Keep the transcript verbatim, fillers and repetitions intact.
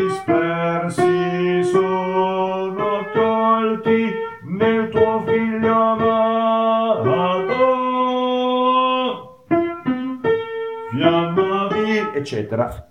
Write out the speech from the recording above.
dispersi sono tolti nel tuo figlio amato. Fiamma viva, eccetera.